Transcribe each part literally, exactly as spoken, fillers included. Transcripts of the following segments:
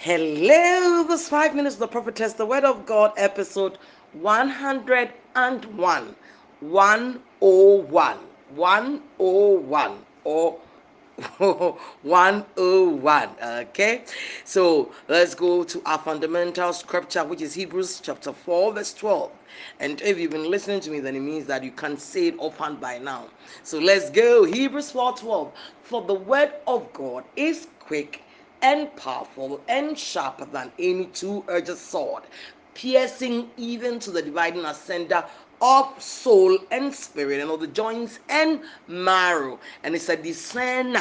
Hello, this five minutes of the prophetess, the word of God, episode one hundred one. one oh one. one oh one or one oh one. Okay, so let's go to our fundamental scripture, which is Hebrews chapter four, verse twelve. And if you've been listening to me, then it means that you can say it offhand by now. So let's go. Hebrews four twelve. For the word of God is quick and powerful and sharper than any two-edged sword, piercing even to the dividing asunder of soul and spirit, and of the joints and marrow, and it's a discerner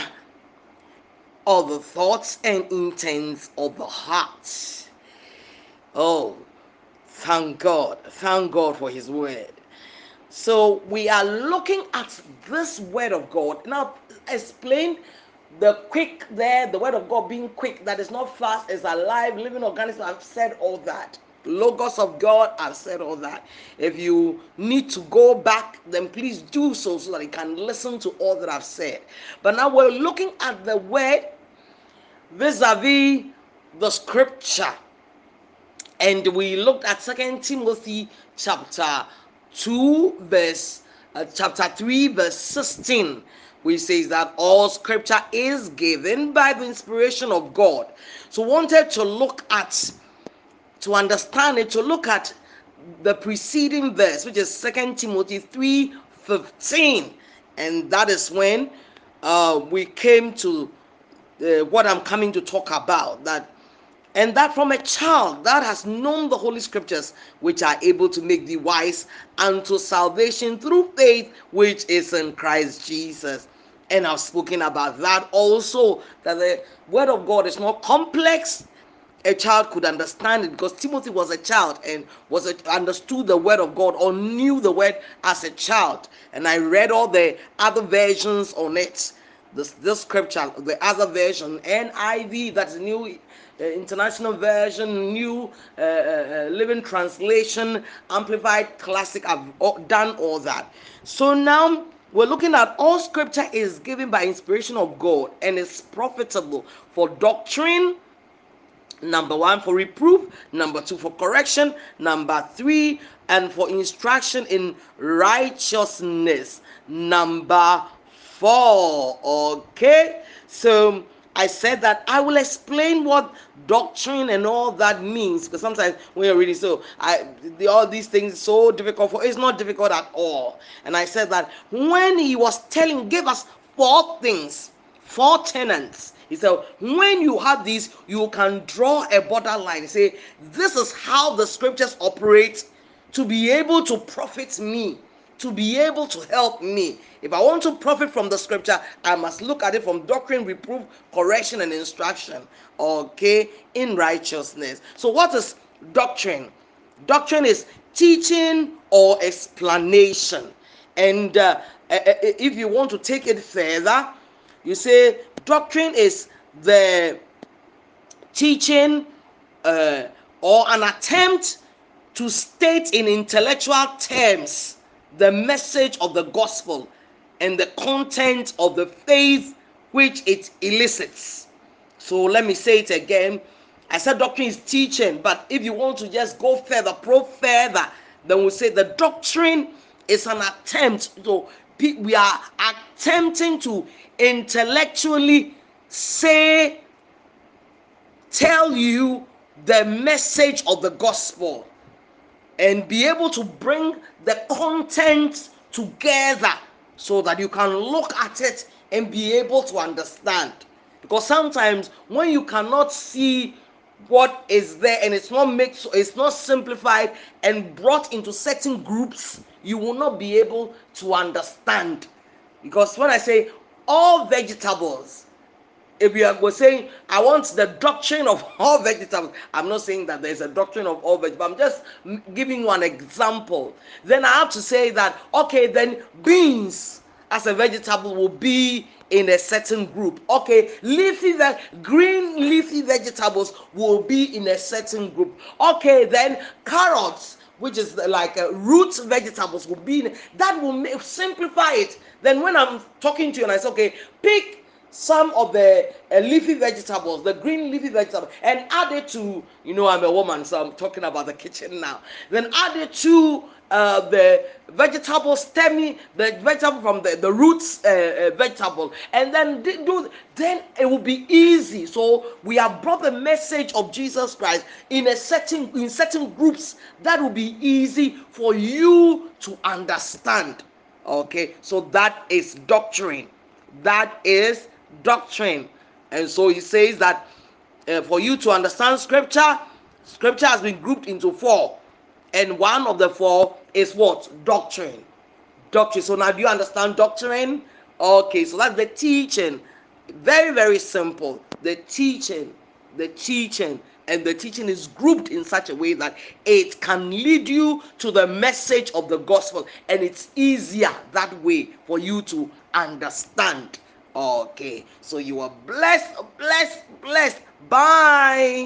of the thoughts and intents of the heart. Oh, thank God. Thank God for His word. So we are looking at this word of God. Now, explain the quick there, the word of God being quick, that is not fast, is alive, living organism. I've said all that. Logos of God, I've said all that. If you need to go back, then please do so so that you can listen to all that I've said. But now we're looking at the word vis-a-vis the scripture. And we looked at Second Timothy chapter two, verse uh, chapter three, verse sixteen, which says that all scripture is given by the inspiration of God. So wanted to look at, to understand it, to look at the preceding verse, which is Second Timothy three fifteen, and that is when uh, we came to uh, what I'm coming to talk about. That and that from a child that has known the holy scriptures, which are able to make thee wise unto salvation through faith which is in Christ Jesus. And I've spoken about that also, that the word of God is not complex. A child could understand it, because Timothy was a child and was a, understood the word of God, or knew the word as a child. And I read all the other versions on it. This this scripture, the other version, N I V, that's the new uh, international version, new uh, uh, living translation, amplified classic. I've done all that. So now we're looking at all scripture is given by inspiration of God and is profitable for doctrine. Number one, for reproof. Number two, for correction. Number three, and for instruction in righteousness. Number four. Okay, so I said that I will explain what doctrine and all that means, because sometimes when you're reading, so I the, all these things so difficult for it's not difficult at all. And I said that when he was telling, gave us four things, four tenants. He said, when you have these, you can draw a borderline. Say, this is how the scriptures operate to be able to profit me, to be able to help me. If I want to profit from the scripture, I must look at it from doctrine, reproof, correction, and instruction. Okay, in righteousness. So, what is doctrine? Doctrine is teaching or explanation. And uh, if you want to take it further, you say doctrine is the teaching uh, or an attempt to state in intellectual terms the message of the gospel and the content of the faith which it elicits. So let me say it again. I said doctrine is teaching, but if you want to just go further, probe further, then we say the doctrine is an attempt. So we are attempting to intellectually say, tell you the message of the gospel, and be able to bring the content together so that you can look at it and be able to understand. Because sometimes when you cannot see what is there, and it's not mixed, it's not simplified and brought into certain groups, you will not be able to understand. Because when I say all vegetables, if we are saying I want the doctrine of all vegetables, I'm not saying that there's a doctrine of all vegetables, I'm just giving you an example. Then I have to say that, okay, then beans as a vegetable will be in a certain group. Okay, leafy green leafy vegetables will be in a certain group. Okay, then carrots, which is like uh, root vegetables, will be in, that will make, simplify it. Then when I'm talking to you and I say, okay, pick some of the uh, leafy vegetables, the green leafy vegetables, and add it to, you know, I'm a woman, so I'm talking about the kitchen now. Then add it to uh, the vegetable stemmy, the vegetable from the, the roots uh, uh, vegetable, and then do, then it will be easy. So we have brought the message of Jesus Christ in a certain in certain groups that will be easy for you to understand. Okay, so that is doctrine. That is doctrine. And so he says that uh, for you to understand scripture, scripture has been grouped into four. And one of the four is what? Doctrine. Doctrine. So now do you understand doctrine? Okay, so that's the teaching. Very, very simple. The teaching. The teaching. And the teaching is grouped in such a way that it can lead you to the message of the gospel. And it's easier that way for you to understand. Okay, so you are blessed, blessed, blessed. Bye.